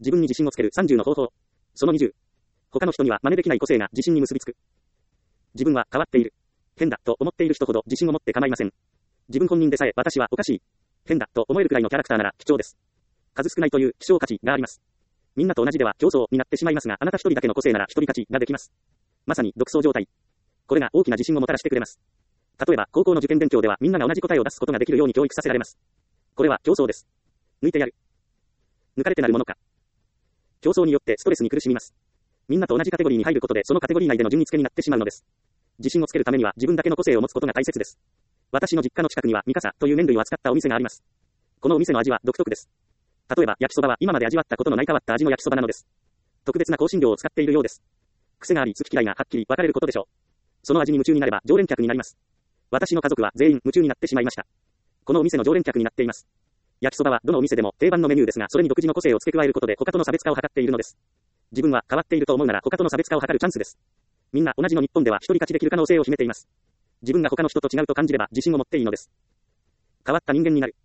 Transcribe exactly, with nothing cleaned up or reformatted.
自分に自信をつけるさんじゅうの方法。そのにじゅう。他の人には真似できない個性が自信に結びつく。自分は変わっている。変だと思っている人ほど自信を持って構いません。自分本人でさえ私はおかしい。変だと思えるくらいのキャラクターなら貴重です。数少ないという希少価値があります。みんなと同じでは競争になってしまいますが、あなた一人だけの個性なら一人勝ちができます。まさに独走状態。これが大きな自信をもたらしてくれます。例えば、高校の受験勉強ではみんなが同じ答えを出すことができるように教育させられます。これは競争です。抜いてやる。抜かれてなるものか。競争によってストレスに苦しみます。みんなと同じカテゴリーに入ることでそのカテゴリー内での順位付けになってしまうのです。自信をつけるためには自分だけの個性を持つことが大切です。私の実家の近くにはミカサという麺類を扱ったお店があります。このお店の味は独特です。例えば焼きそばは今まで味わったことのない変わった味の焼きそばなのです。特別な香辛料を使っているようです。癖があり好き嫌いがはっきり分かれることでしょう。その味に夢中になれば常連客になります。私の家族は全員夢中になってしまいました。このお店の常連客になっています。焼きそばはどのお店でも定番のメニューですが、それに独自の個性を付け加えることで他との差別化を図っているのです。自分は変わっていると思うなら他との差別化を図るチャンスです。みんな同じの日本では一人勝ちできる可能性を秘めています。自分が他の人と違うと感じれば自信を持っていいのです。変わった人間になる。